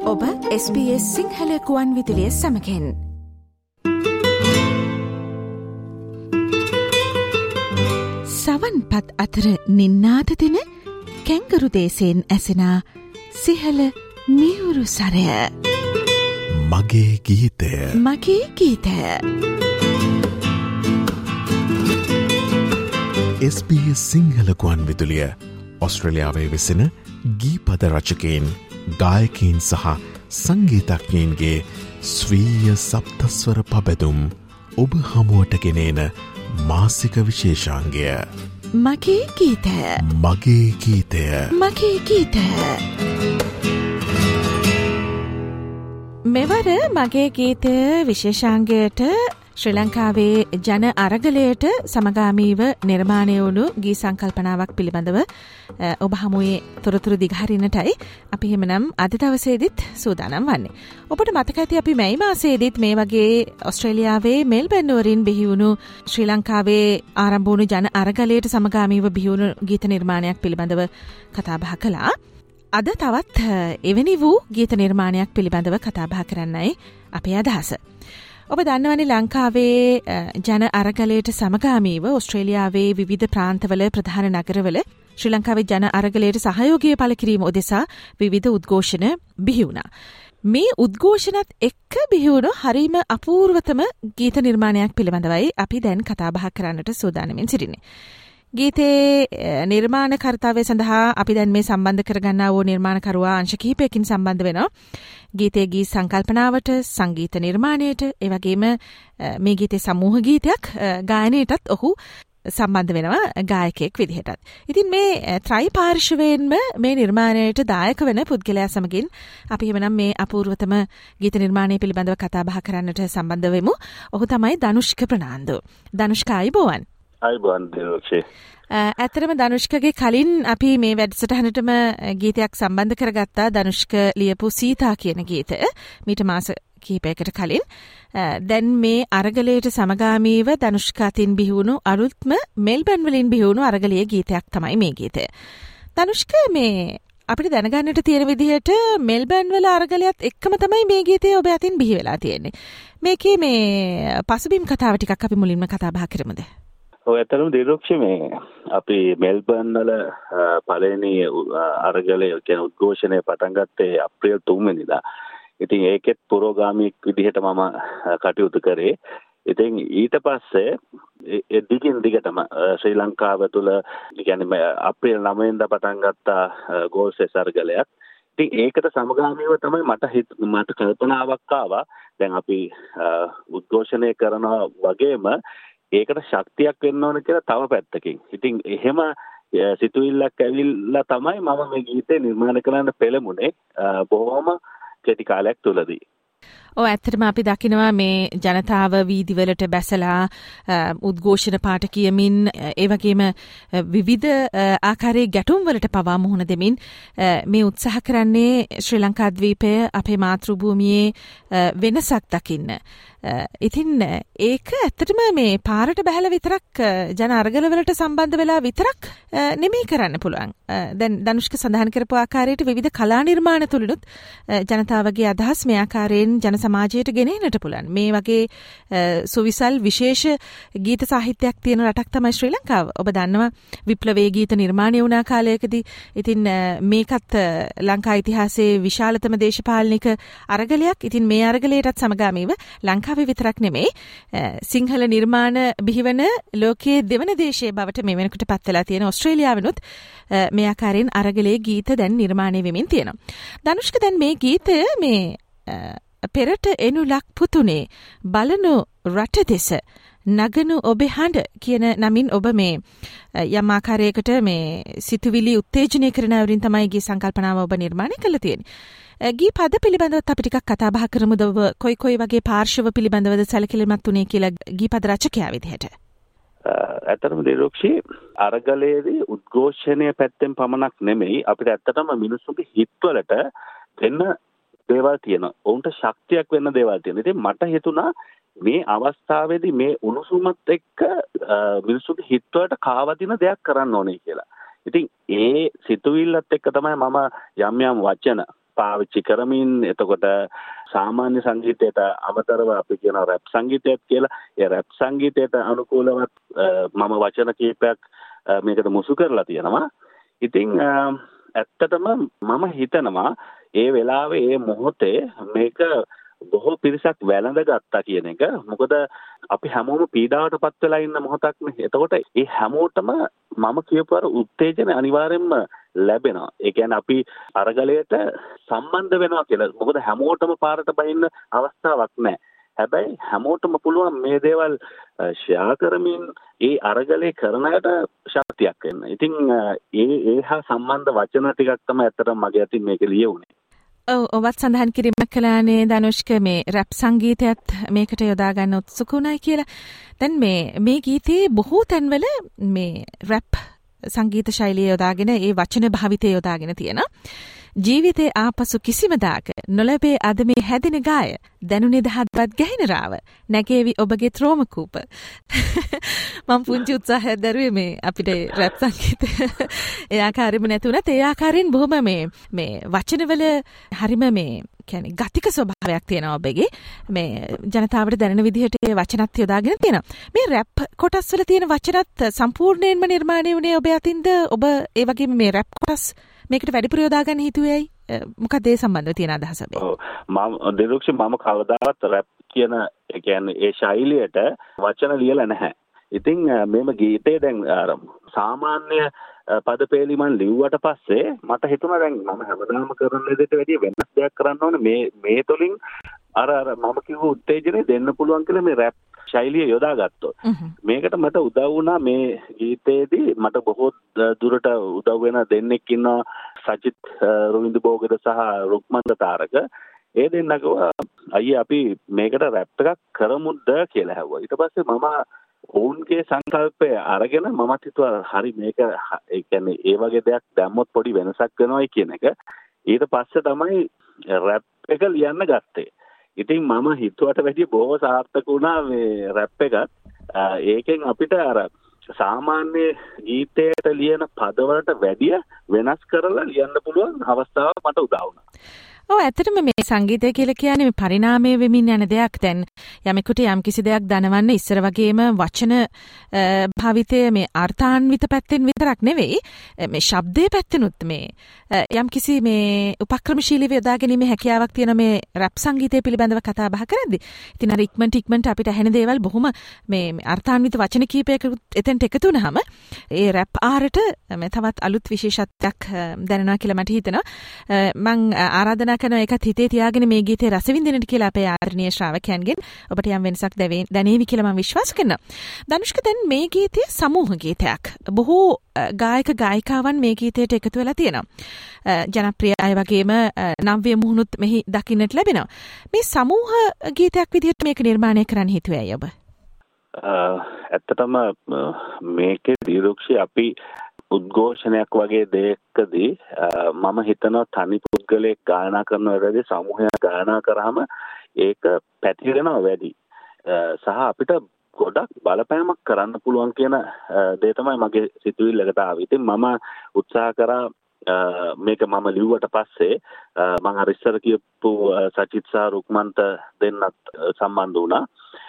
ඔබ SBS සිංහල කුවන් විදුලිය සමගින් සවන්පත් අතර නින්නාද දෙන කැංගරු දේශයෙන් ඇසෙනා සිහල මියුරු සරය මගේ ගීතය මගේ ගීතය SBS සිංහල කුවන් විදුලිය ඔස්ට්‍රේලියාවේ වෙසෙන ගීපද රචකයින් ගායකයින් සහ සංගීතඥයින්ගේ ස්වීය සප්තස්වර පබැදුම් ඔබ හමුවට ගෙනේන මාසික විශේෂාංගය මගේ ගීතය මගේ ගීතය මගේ ගීතය මෙවර මගේ ගීතය විශේෂාංගයට ශ්‍රී ලංකාවේ ජන අරගලයට සමගාමීව නිර්මාණය වුණු ගී සංකල්පනාවක් පිළිබඳව ඔබ හමුවේ තොරතුරු දිගහරින්නටයි අපි එහෙමනම් අද දවසේදීත් සූදානම් වන්නේ. ඔබට මතක ඇති අපි මැයි මාසයේදීත් මේ වගේ ඔස්ට්‍රේලියාවේ මෙල්බර්න් නුවරින් බිහි වුණු ශ්‍රී ලංකාවේ ආරම්භ වුණු ජන අරගලයට සමගාමීව බිහි වුණු ගීත නිර්මාණයක් පිළිබඳව කතා බහ කළා. අද තවත් එවැනි වූ ගීත නිර්මාණයක් පිළිබඳව කතා බහ කරන්නයි අපේ අදහස. ඔබ දන්නවනේ ලංකාවේ ජන අරගලයට සමගාමීව ඔස්ට්‍රේලියාවේ විවිධ ප්‍රාන්තවල ප්‍රධාන නගරවල ශ්‍රී ලංකාවේ ජන අරගලයට සහයෝගය පළ කිරීම උදෙසා විවිධ උද්ඝෝෂණ බිහි වුණා. මේ උද්ඝෝෂණත් එක්ක බිහි වුණු හරිම අපූර්වතම ගීත නිර්මාණයක් පිළිබඳවයි අපි දැන් කතා බහ කරන්නට සූදානමින් සිටින්නේ. ගීතේ නිර්මාණ කර්තාවය සඳහා අපි දැන් මේ සම්බන්ධ කරගන්නා වූ නිර්මාණකරුවා අංශ කිහිපයකින් සම්බන්ධ වෙනවා. ගීතයේ ගී සංකල්පනාවට, සංගීත නිර්මාණයට, ඒ වගේම මේ ගීතේ සමූහ ගීතයක් ගායනයටත් ඔහු සම්බන්ධ වෙනවා ගායකයෙක් විදිහටත්. ඉතින් මේ ත්‍රයි පාර්ශවයෙන්ම මේ නිර්මාණයට දායක වෙන පුද්ගලයා සමගින් අපි එවනම් මේ අපූර්වතම ගීත නිර්මාණය පිළිබඳව කතා බහ කරන්නට සම්බන්ධ වෙමු. ඔහු තමයි ධනුෂ්ක ප්‍රනාන්දු. ධනුෂ්ක ආයුබෝවන්. ආයුබෝවන් දේවක්ෂේ. ඇත්තටම ධනුෂ්කගේ කලින් අපි මේ වැඩසටහනටම ගීතයක් සම්බන්ධ කරගත්තා. ධනුෂ්ක ලියපු සීතා කියන ගීතය මීට මාස කිහිපයකට කලින්. දැන් මේ අරගලයට සමගාමීව ධනුෂ්ක අතින් බිහි වුණු අලුත්ම මෙල්බර්න් වලින් බිහි වුණු අරගලයේ ගීතයක් තමයි මේ ගීතය. ධනුෂ්ක මේ අපිට දැනගන්නට තියෙන විදිහට මෙල්බර්න් වල අරගලයත් එක්කම තමයි මේ ගීතය ඔබ අතින් බිහි වෙලා තියෙන්නේ. මේකේ මේ පසුබිම් කතාව ටිකක් අපි මුලින්ම කතා බහ කරමුද? ඔය ඇත්තටම දිරුක්ෂි මේ අපි මෙල්බර්න් වල පළවෙනි අරගලය කියන උද්ඝෝෂණය පටන් ගත්තේ අප්‍රේල් 3 වෙනිදා. ඉතින් ඒකෙත් පුරෝගාමී විදිහට මම කටයුතු කරේ. ඉතින් ඊට පස්සේ දිගින් දිගටම ශ්‍රී ලංකාව තුළ කියන්නේ අප්‍රේල් 9 වෙනිදා පටන් ගත්ත ගෝල්සෙස් අරගලයක්. ඉතින් ඒකට සමගාමීව තමයි මට කල්පනාවක් ආවා. දැන් අපි උද්ඝෝෂණය කරනවා වගේම ඒකට ශක්තියක් වෙන්න ඕන කියලා තව පැත්තකින්. ඉතින් එහෙම සිතුවිල්ලක් ඇවිල්ලා තමයි මම මේ ගීතේ නිර්මාණය කරන්න පෙළඹුණේ බොහොම කෙටි කාලයක් තුලදී. ඇත්තටම අපි දකිනවා මේ ජනතාව වීදිවලට බැසලා උද්ඝෝෂණ පාට කියමින් ඒ වගේම විවිධ ආකාරයේ ගැටුම් වලට පවා මුහුණ දෙමින් මේ උත්සාහ කරන්නේ ශ්‍රී ලංකා ද්වීපය අපේ මාතෘභූමියේ වෙනසක් දකින්න. ඉතින් ඒක ඇත්තටම මේ පාරට බහැලා විතරක් ජන අරගලවලට සම්බන්ධ වෙලා විතරක් නෙමෙයි කරන්න පුළුවන්. දැන් ධනුෂ්ක සඳහන් කරපු ආකාරයට විවිධ කලා නිර්මාණ තුලිනුත් ජනතාවගේ අදහස් මේ ආකාරයෙන් ජන සමාජයට ගෙනෙන්නට පුළුවන්. මේ වගේ සුවිසල් විශේෂ ගීත සාහිත්‍යයක් තියෙන රටක් තමයි ශ්‍රී ලංකාව. ඔබ දන්නවා විප්ලවයේ ගීත නිර්මාණය වුණා කාලයකදී. ඉතින් මේකත් ලංකා ඉතිහාසයේ විශාලතම දේශපාලනික අරගලයක්. ඉතින් මේ අරගලයටත් සමගාමීව ලංකාවේ විතරක් නෙමෙයි සිංහල නිර්මාණ බිහිවන ලෝකයේ දෙවන දේශයේ බවට මේ වෙනකොට පත් වෙලා තියෙන ඕස්ට්‍රේලියාවෙනුත් මේ ආකාරයෙන් අරගලයේ ගීත දැන් නිර්මාණය වෙමින් තියෙනවා. ධනුෂ්ක දැන් මේ ගීතය මේ පෙරට එනු ලක් පුතුනේ බලනු රට දෙස නගනු ඔබේ හඬ කියන නමින් ඔබ මේ යම් ආකාරයකට මේ සිතුවිලි උත්තේජනය කරන අවරින් තමයි ගී සංකල්පනාව ඔබ නිර්මාණය කළා තියෙන්නේ. ගී පද පිළිබඳව අපි ටිකක් කතා බහ කරමුද? කොයි වගේ පාර්ශව පිළිබඳවද සැලකිලිමත් උනේ කියලා ගී පද රචකයා විදිහට. ඇත්තටම දිරුක්ෂි අරගලයේදී උද්ඝෝෂණය පැත්තෙන් පමණක් නෙමෙයි අපිට ඇත්තටම මිනිස්සුන්ගේ හිත්වලට දෙන්න දේවල් තියෙනවා. ඔවුන්ට ශක්තියක් වෙන්න දේවල් තියෙනවා. ඉතින් මට හිතුණා මේ අවස්ථාවේදී මේ උණුසුමත් එක්ක මිනිස්සුන්ගේ හිත්වලට කාවදින දෙයක් කරන්න ඕනේ කියලා. ඉතින් ඒ සිතුවිල්ලත් එක්ක තමයි මම යම් යම් වචන පාවිච්චි කරමින් එතකොට සාමාන්‍ය සංගීතයට අමතරව අපි කියන රැප් සංගීතයත් කියලා. ඒ රැප් සංගීතයට අනුකූලවත් මම වචන කීපයක් මේකට මුසු කරලා තියෙනවා. ඉතින් ඇත්තටම මම හිතනවා ඒ වෙලාවේ ඒ මොහොතේ මේක බොහෝ පිරිසක් වැළඳගත්තා කියන එක. මොකද අපි හැමෝම පීඩාවටපත් වෙලා ඉන්න මොහොතක්නේ. එතකොට ඒ හැමෝටම මම කියපු අර උත්තේජන අනිවාර්යෙන්ම ලැබෙනවා. ඒ කියන්නේ අපි අරගලයට සම්බන්ධ වෙනවා කියලා. මොකද හැමෝටම පාරට බහින්න අවස්ථාවක් නැහැ. හැබැයි හැමෝටම පුළුවන් මේ දේවල් ෂෙයා කරමින් ඒ අරගලේ කරනකට ශක්තියක් එන්න. ඉතින් ඒ හා සම්බන්ධ වචන ටිකක් තමයි ඇත්තටම මගේ අතින් මේක ලියුනේ. ඔබත් සඳහන් කිරීමක් කළානේ ධනුෂ්ක මේ රැප් සංගීතයත් මේකට යොදා ගන්න උත්සුකුණයි කියලා. දැන් මේ ගීතයේ බොහෝ තැන්වල මේ රැප් සංගීත ශෛලිය යොදාගෙන ඒ වචන භාවිතය යොදාගෙන තියෙනවා. ජීවිතේ ආපසු කිසිම දාක නොලැබේ අද මේ හැදින ගාය දැනුනේ දහත්වත් ගැහින රාව නැගේවි ඔබගේ ත්‍රෝම කූප. මම පුංචි උත්සාහයක් දරුවේ මේ අපිට රැප් සංගීතය ඒ ආකාරයෙන්ම නැතුණත් ඒ ආකාරයෙන් බොහොම මේ වචනවල හරිම මේ කියන්නේ ගතික ස්වභාවයක් තියෙනවා ඔබගේ. මේ ජනතාවට දැනෙන විදිහට ඒ වචනත් යොදාගෙන තියෙනවා. මේ රැප් කොටස් වල තියෙන වචනත් සම්පූර්ණයෙන්ම නිර්මාණය වුණේ ඔබ අතින්ද? ඔබ ඒ වගේම මේ රැප් කොටස් මේකට වැඩිපුර යොදා ගන්න හිතුවේයි මොකක්ද ඒ සම්බන්ධව තියෙන අදහස ඔබේ? ඔව් මම දෙලොක්ෂ මම කවදාවත් රැප් කියන ඒ කියන්නේ ඒ ශෛලියට වචන ලියලා නැහැ. ඉතින් මේම ගීතේ දැන් සාමාන්‍ය පදපේලි මන් ලිව්වට පස්සේ මට හිතුණා දැන් මම හැමදාම කරන දෙයට වැඩිය වෙනස් දෙයක් කරන්න ඕනේ මේ තුලින් අර මම කිව්ව උත්තේජනය දෙන්න පුළුවන් කියලා මේ රැප් ශෛලිය යොදාගත්තොත්. මේකට මට උදව් වුණා මේ ගීතේදී මට බොහෝ දුරට උදව් වෙන දෙන්නෙක් ඉන්නවා සජිත් රවින්ද්‍ර බෝගද සහ රුක්මන්ද තාරක. ඒ දෙන්නකව අයියේ අපි මේකට රැප් එකක් කරමුද කියලා හැවුවා. ඊට පස්සේ මම ඔවුන්ගේ සංකල්පය අරගෙන මමත් හිතුවා හරි මේක ඒ කියන්නේ ඒ වගේ දෙයක් දැම්මොත් පොඩි වෙනසක් වෙනවයි කියන එක. ඊට පස්සේ තමයි රැප් එක ලියන්න ගත්තේ. ඉතින් මම හිතුවට වැඩිය බොහෝ සාර්ථක වුණා මේ රැප් එකත්. ඒකෙන් අපිට අර සාමාන්‍ය ගීතයට ලියන පදවලට වැඩිය වෙනස් කරලා ලියන්න පුළුවන් අවස්ථාවක් මට උදා වුණා. ඔව් ඇත්තටම මේ සංගීතය කියලා කියන්නේ මේ පරිණාමය වෙමින් යන දෙයක්. දැන් යමෙකුට යම් කිසි දෙයක් දනවන්න ඉස්සර වගේම වචන භාවිතය මේ අර්ථාන්විත පැත්තෙන් විතරක් නෙවෙයි මේ ශබ්දයේ පැත්තෙනුත් මේ යම් කිසි මේ උපක්‍රමශීලීව යොදා ගැනීමේ හැකියාවක් තියෙන මේ රැප් සංගීතය පිළිබඳව කතා බහ කරද්දී ඉතින් අර ඉක්මනට අපිට ඇහෙන දේවල් බොහොම මේ අර්ථාන්විත වචන කීපයකට එතෙන්ට එකතු වුනහම ඒ රැප් ආරට මේ තවත් අලුත් විශේෂත්වයක් දැනෙනවා කියලා මට හිතෙනවා. මම ආරාධනා කරන එකත් හිතේ තියාගෙන මේ ගීතේ රස විඳින්නට කියලා අපේ ආදරණීය ශ්‍රාවකයන්ගෙන් ඔබට යම් වෙනසක් දැනේවි කියලා මම විශ්වාස කරනවා. ධනුෂ්ක දැන් මේ ගීතය සමූහ ගීතයක්. බොහෝ ගායක ගායිකාවන් මේ ගීතයට එකතු වෙලා තියෙනවා. ජනප්‍රිය අය වගේම නව්‍ය මුහුණුත් මෙහි දකින්නට ලැබෙනවා. මේ සමූහ ගීතයක් විදිහට මේක නිර්මාණය කරන්න හිතුවේ අය ඔබ? ඇත්තටම මේකේ දීර්ඝ අපි උද්ඝෝෂණයක් වගේ දෙයකදී මම හිතනවා තනි පුද්ගලයෙක් ගායනා කරන වැඩි සමූහයක් ගායනා කරාම ඒක පැතිරෙනවා වැඩි. සහ අපිට ගොඩක් බලපෑමක් කරන්න පුළුවන් කියන දේ තමයි මගේ සිතුවිල්ලකට ආවේ. ඉතින් මම උත්සාහ කරා මේක මම ලිව්වට පස්සේ මම අර ඉස්සර කියපු සචිත් සහ රුක්මන්ට දෙන්නත් සම්බන්ධ වුණා.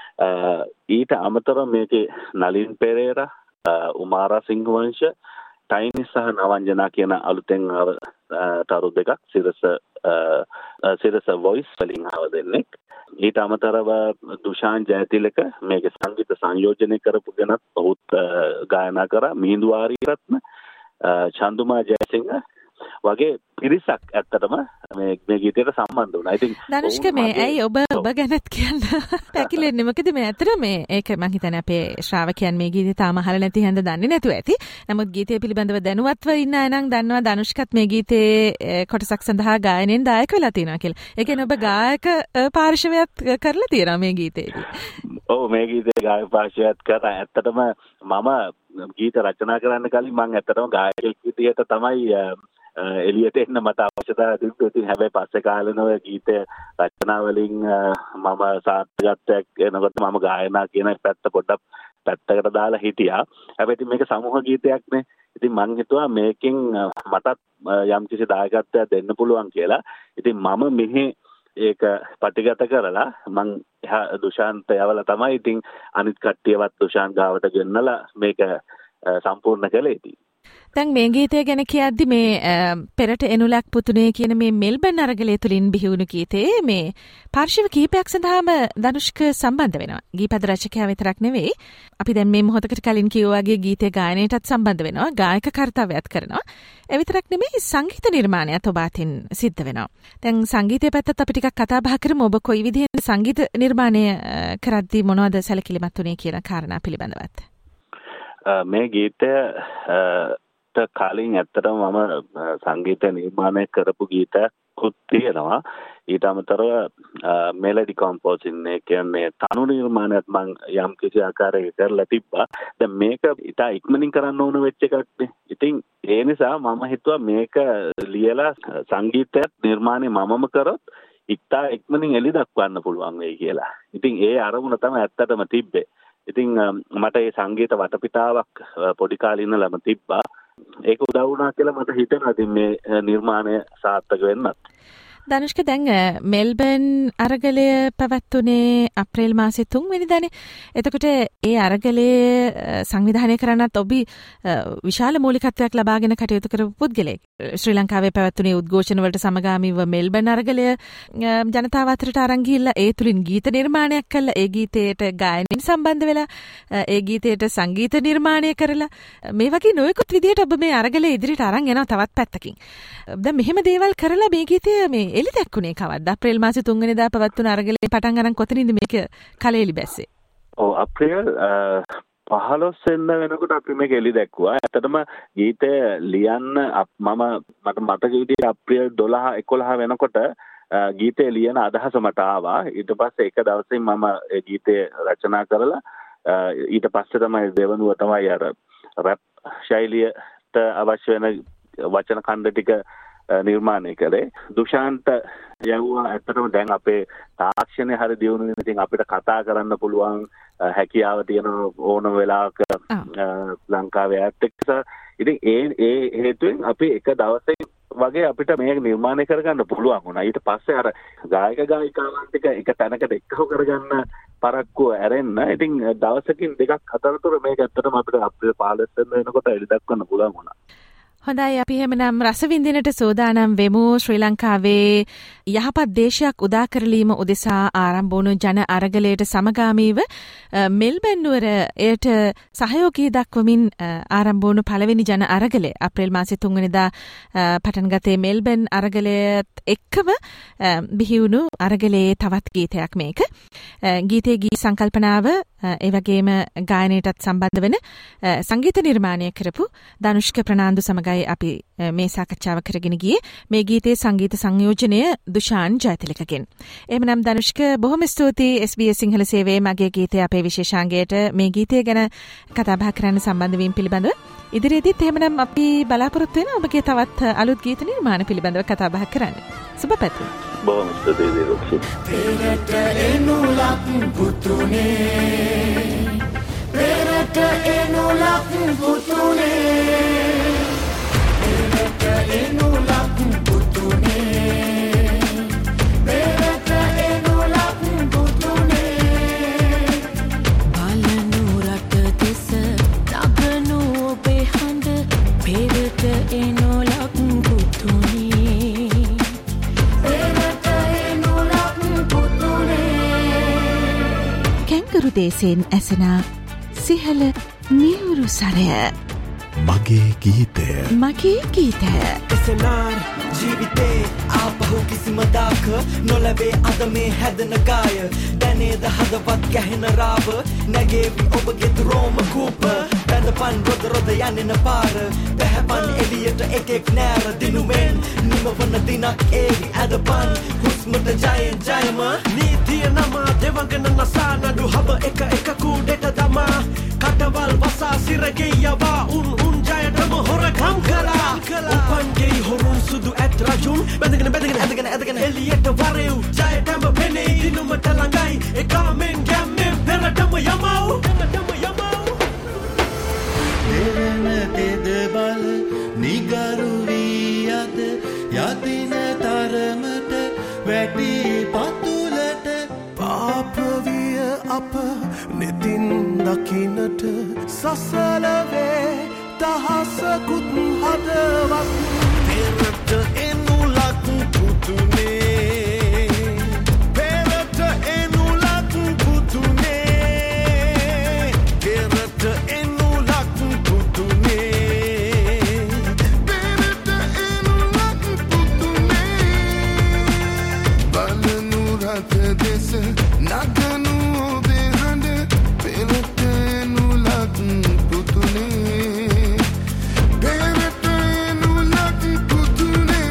ඊට අමතරව මේකේ නලින් පෙරේරා, උමාරා සිංහවංශ, ටයිනි සහ නවංජනා කියන අලුතෙන් තරු දෙකක් සිරස වොයිස් වලින් ආව දෙන්නෙක්. ඊට අමතරව දුෂාන් ජයතිලක මේකේ සංගීත සංයෝජනය කරපු කෙනත් ඔහුත් ගායනා කරා. මිහිඳු ආරියරත්න, චන්දුමා ජයසිංහ වගේ පිරිසක් ඇත්තටම මේ ගීතයට සම්බන්ධ වුණා. ඉතින් ධනුෂ්ක මේ ඇයි ඔබ ගැනත් කියන්න පැකිලෙන්නේ? මොකද මේ ඇත්තට මේ ඒක මම හිතන්නේ අපේ ශ්‍රාවකයන් මේ ගීතය තාම අහලා නැති හින්දා දන්නේ නැතුව ඇති. නමුත් ගීතය පිළිබඳව දැනුවත්ව ඉන්න අය නම් දන්නවා ධනුෂ්කත් මේ ගීතේ කොටසක් සඳහා ගායනයෙන් දායක වෙලා තියෙනවා කියලා. ඒ කියන්නේ ඔබ ගායක පාර්ශවයක් කරලා තියෙනවා මේ ගීතේදී. ඔව් මේ ගීතේ ගායක පාර්ශවයක් කරා. ඇත්තටම මම ගීත රචනා කරන්න කලින් මම ඇත්තටම ගායකයෙක් විදිහට තමයි එළියට එන්න මට අවශ්‍යතාවය තිබුණේ. ඉතින් හැබැයි පස්සේ කාලෙන ඔය ගීත රචනා වලින් මම සාර්ථකත්වයක් එනකොට මම ගායනා කියන පැත්ත පොඩ්ඩක් පැත්තකට දාලා හිටියා. හැබැයි ඉතින් මේක සමූහ ගීතයක්නේ. ඉතින් මං හිතුවා මේකෙන් මටත් යම්කිසි දායකත්වයක් දෙන්න පුළුවන් කියලා. ඉතින් මම මෙහි ඒක පටිගත කරලා මං දුෂාන්ත යවලා තමයි ඉතින් අනිත් කට්ටියවත් දුෂාන් ගාවට ගෙන්නලා මේක සම්පූර්ණ කළේ ඉතින්. දැන් මේ ගීතය ගැන කියද්දි මේ පෙරට එනුලක් පුතුනේ කියන මේ මෙල්බන් අරගලය තුලින් බිහිවුණු ගීතේ මේ පාර්ශව කීපයක් සඳහාම ධනුෂ්ක සම්බන්ධ වෙනවා. ගීපද රචකයා විතරක් නෙවෙයි. අපි දැන් මේ මොහොතකට කලින් කිව්වා වගේ ගීතේ ගායනයටත් සම්බන්ධ වෙනවා. ගායක කර්තව්‍යයක් කරනවා. ඒ විතරක් නෙමෙයි සංගීත නිර්මාණයත් ඔබ අතින් සිද්ධ වෙනවා. දැන් සංගීතය පැත්තත් අපි ටිකක් කතා බහ කරමු. ඔබ කොයි විදිහෙන් සංගීත නිර්මාණය කරද්දී මොනවද සැලකිලිමත් වුනේ කියන කාරණා පිළිබඳවත්. මේ ගීතය කලින් ඇත්තටම මම සංගීත නිර්මාණය කරපු ගීතකුත් තියෙනවා. ඊට අමතරව මෙලඩි කම්පෝසින් එක කියන්නේ තනු නිර්මාණයත් මම යම් කිසි ආකාරයක කරලා තිබ්බා. දැන් මේක ඉතා ඉක්මනින් කරන්න ඕන වෙච්ච එකක් නේ. ඉතින් ඒ නිසා මම හිතුවා මේක ලියලා සංගීතයත් නිර්මාණය මමම කරොත් ඉතා ඉක්මනින් එලි දක්වන්න පුළුවන් වෙයි කියලා. ඉතින් ඒ අරමුණ තමයි ඇත්තටම තිබ්බේ. ඉතින් මට මේ සංගීත වටපිටාවක් පොඩි කාලේ ඉඳලම තිබ්බා. ඒක උදව් වුණා කියලා මට හිතෙනවා. ඉතින් මේ නිර්මාණය සාර්ථක වෙන්නත්. ධනුෂ්ක දැන් මෙල්බන් අරගලය පැවැත්වුණේ අප්‍රේල් මාසේ 3 වෙනිදානේ. එතකොට ඒ අරගලයේ සංවිධානය කරන්නත් ඔබ විශාල මූලිකත්වයක් ලබාගෙන කටයුතු කරපු පුද්ගලයෙක්. ශ්‍රී ලංකාවේ පැවැත්වුණේ උද්ඝෝෂණ වලට සමගාමීව මෙල්බන් අරගලය ජනතාව අතරට අරන් ගිහිල්ලා ඒ තුලින් ගීත නිර්මාණයක් කළා. ඒ ගීතයට ගායනයෙන් සම්බන්ධ වෙලා ඒ ගීතයට සංගීත නිර්මාණය කරලා මේ වගේ නොයෙකුත් විදිහට ඔබ මේ අරගලය ඉදිරියට අරන් යනවා තවත් පැත්තකින්. දැන් මෙහෙම දේවල් කරලා මේ ගීතය මේ එලි දැක්කුණේ කවද්ද? අප්‍රේල් මාසේ 3 වෙනිදා පැවැත්වුණු අරගලේ පටන් ගන්න කොතනින්ද මේක කලෙලි බැස්සේ? ඔව් අප්‍රේල් 15 වෙනිදා වෙනකොට අපි මේක එලි දැක්කුවා. ඇත්තටම ගීතය ලියන්න මට මතක විදිහට අප්‍රේල් 12 11 වෙනකොට ගීතය ලියන අදහස මට ආවා. ඊට පස්සේ එක දවසකින් මම ඒ ගීතය රචනා කරලා ඊට පස්සේ තමයි දෙවනුව තමයි අර රැප් ශෛලියට අවශ්‍ය වෙන වචන ඛණ්ඩ ටික නිර්මාණය කළේ. දුෂාන්ත යවුවා ඇත්තටම දැන් අපේ තාක්ෂණය හරි දියුණු වෙන ඉතින් අපිට කතා කරන්න පුළුවන් හැකියාව තියෙන ඕනම වෙලාවක ලංකාවේ ඇත් එක්ක. ඉතින් ඒ හේතුවෙන් අපි එක දවසක වගේ අපිට මේක නිර්මාණය කරගන්න පුළුවන් වුණා. ඊට පස්සේ අර ගායක ගායිකාවන් ටික එක තැනකට එක්කව කරගන්න පරක්කුව ඇරෙන්න. ඉතින් දවසකින් දෙකක් අතරතුර මේක ඇත්තටම අපිට අප්‍රේල් 15 වෙනකොට එළි දක්වන්න පුළුවන් වුණා. හොඳයි අපි එහෙමනම් රසවින්දිනට සෝදානම් වෙමු. ශ්‍රී ලංකාවේ යහපත් දේශයක් උදා කරලීම උදෙසා ආරම්භ වුණු ජන අරගලයට සමගාමීව මෙල්බන් නුවර එයට සහයෝගී දක්වමින් ආරම්භ වුණු පළවෙනි ජන අරගලය අප්‍රේල් මාසේ 3 වෙනිදා පටන් ගත්තේ මෙල්බන් අරගලයත් එක්කම බිහිවුණු අරගලයේ තවත් ගීතයක් මේක. ගීතයේ ගී සංකල්පනාව ඒ වගේම ගායනයටත් සම්බන්ධ වෙන සංගීත නිර්මාණය කරපු ධනුෂ්ක ප්‍රනාන්දු සමගයි අපි මේ සාකච්ඡාව කරගෙන ගියේ. මේ ගීතයේ සංගීත සංයෝජනය දුෂාන් ජයතිලකගෙන්. එහෙමනම් ධනුෂ්ක බොහොම ස්තුතියි SBS සිංහල සේවයේ මගේ ගීතය අපේ විශේෂාංගයට මේ ගීතය ගැන කතා බහ කරන්න සම්බන්ධ වීම පිළිබඳව. ඉදිරියේදීත් එහෙමනම් අපි බලාපොරොත්තු වෙනවා ඔබගේ තවත් අලුත් ගීත නිර්මාණ පිළිබඳව කතා බහ කරන්න. සුබ පැතුම්. බොහොම ස්තුතියි රොක්සි. පෙරට එනුලක් පුතුනේ පෙරට එනුලක් පුතුනේ පෙරට එනුලක් පුතුනේ පෙරට එනුලක් පුතුනේ බලනු රට දෙස නගනු ඔබේ හඬ පෙරට එනුලක් පුතුනේ පෙරට එනුලක් පුතුනේ කැංකරු දේශයෙන් ඇසෙනා සිහල නිවුරු සරය මගේ ගීතය මගේ ගීතය එසනාර් ජීවිතේ ආපහු කිසිම දාක නොලැබේ අද මේ හැදෙන ගාය දැනේද හදවත් ගැහෙන රාව නැගේවි ඔබගේ රෝම කූප බැඳපන් රොද යන්නෙන පාර පැහැපන් එලියට එකෙක් නෑර දිනුවෙන් නිමවන දිනක් ඒවි ඇදපන් හුස්මට ජයෙන් ජයම නීතිය නම දෙවඟන නසා නඩු හබ එක කූඩෙට දමා කටවල් වසා සිරගේ යවා උන් ජයටම හොරකම් කලා උපන්ගේ හොරුන් සුදු ඇත් රජුන් බැඳගෙන ඇදගෙන එලියට වරෙව් ජයටම පෙනේ දිනුමට ළඟයි එකමෙන් ගැම්මෙන් පෙරටම යමව් පෙරන තෙද බල වැඩි පතුලට පාපවිය අප නෙතින් දකින්නට සසලවේ දහසකුත් හදවත් පෙරට එනුලක් පුතුනේ පෙරට එනුලක් පුතුනේ පෙරට එනුලක් පුතුනේ පෙරට එනුලක් පුතුනේ බලනු රට දෙස නගනු ඔබේ හඬ පෙරට එනුලක් පුතුනේ පෙරට එනුලක් පුතුනේ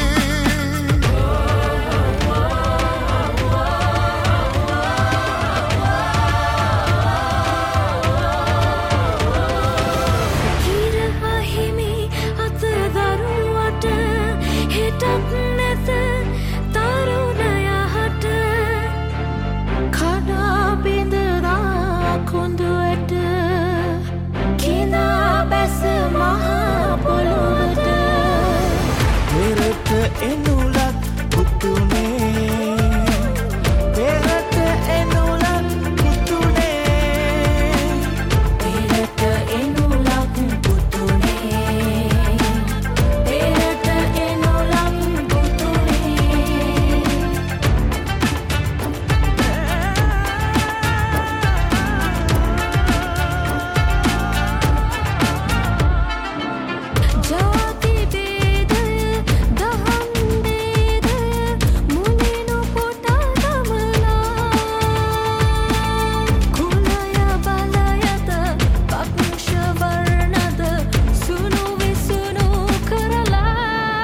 හිරහිමි අත දරුවට හෙටක් නැත තරුණයහට කඩා බිඳලා කොඳුවට කිනා බැස මහා පොළොවට පෙරට එනුලක් පුතුනේ පෙරට එනුලක් පුතුනේ පෙරට එනුලක් පුතුනේ පෙරට එනුලක් පුතුනේ ජාති බේදය දහම් බේදය මුලිනු පොටා දමලා කුලය බලයද පක්ෂ වර්ණද සුණු විසුණු කරලා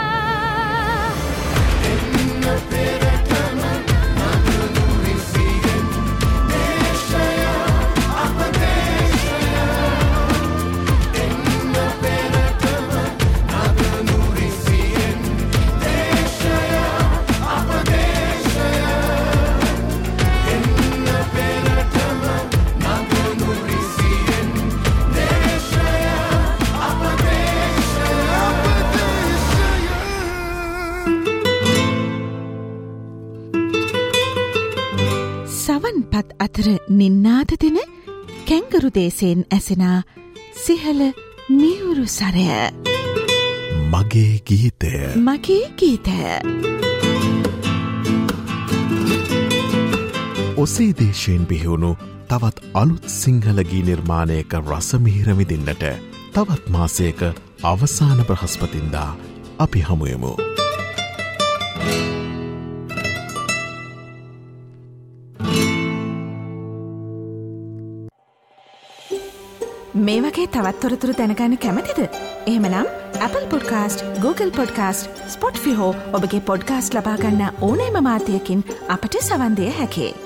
එන්න පෙරටම නගනු විසියෙන් දේශය අප දේශය එන්න පෙරටම නගනු විසියෙන් දේශය අප දේශය එන්න පෙරටම නගනු විසියෙන් දේශය අප දේශය සවන්පත් අතර නින්නාද දෙන කැංගරු දේශයෙන් ඇසෙනා සිහල මියුරු සරය මගේ ගීතය මගේ ගීතය ඔසේ දේශයෙන් බිහිවුණු තවත් අලුත් සිංහලගී නිර්මාණයක රසමිහිර විඳින්නට තවත් මාසයක අවසාන බ්‍රහස්පතින්දා අපි හමුයමු. මේ වගේ තවත් තොරතුරු දැනගන්න කැමතිද? එහෙමනම් Apple Podcast, Google Podcast, Spotify හෝ ඔබගේ පොඩ්කාස්ට් ලබා ගන්න ඕනෑම මාධ්‍යයකින් අපට සවන් දිය හැකියි.